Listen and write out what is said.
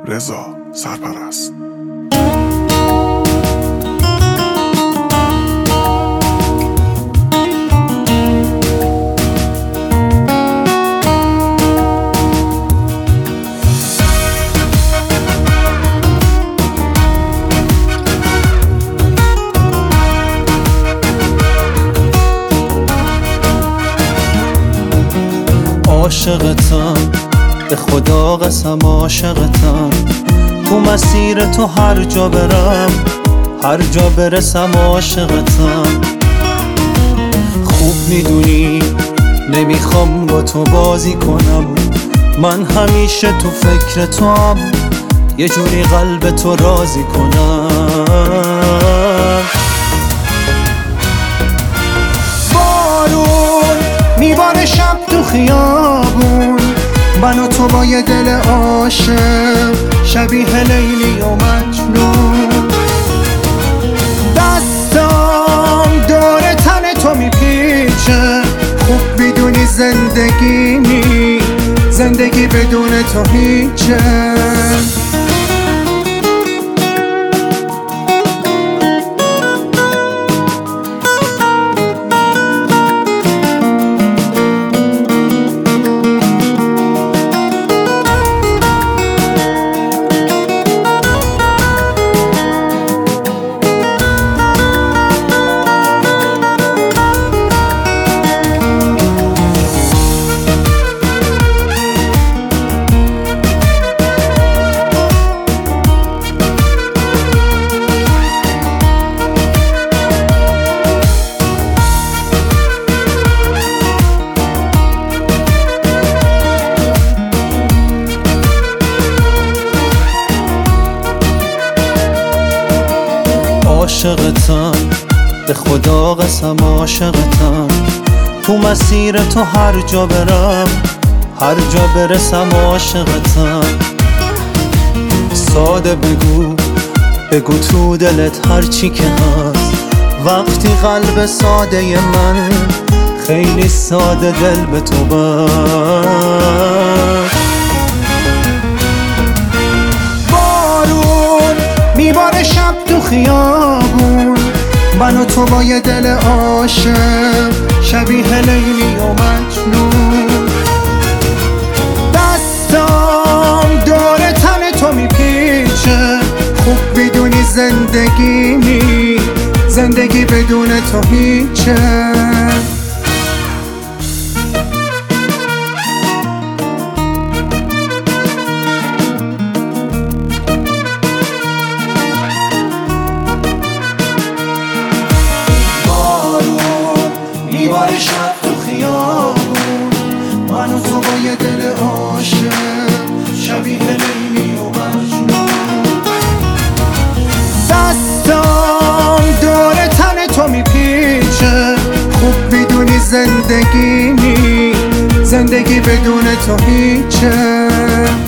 رضا سرپرست. عاشقتم، به خدا قسم عاشقتم. تو مسیر تو هر جا برم، هر جا برسم عاشقتم. خوب میدونی نمیخوام با تو بازی کنم، من همیشه تو فکر تو هم، یه جوری قلب تو راضی کنم. بارون میباره شب تو خیابون، من و تو با یه دل عاشق، شبیه لیلی و مجنون. دستم دور تن تو میپیچه، خوب میدونی زندگی بدون تو هیچه. عاشقتم، به خدا قسم عاشقتم. تو مسیر تو هر جا برم، هر جا برسم عاشقتم. ساده بگو تو دلت هر چی که هست، وقتی قلب ساده من خیلی ساده دل به تو بست. بارون میباره شب تو خیابون، من و تو با یه دل عاشق، شبیه لیلی و مجنون. دستم دور تن تو میپیچه، خوب میدونی زندگی بدون تو هیچه. میباره شب تو خیابون، من و تو با یه دل عاشق، شبیه لیلی و مجنون. دستم دور تن تو میپیچه، خوب میدونی زندگی بدون تو هیچه.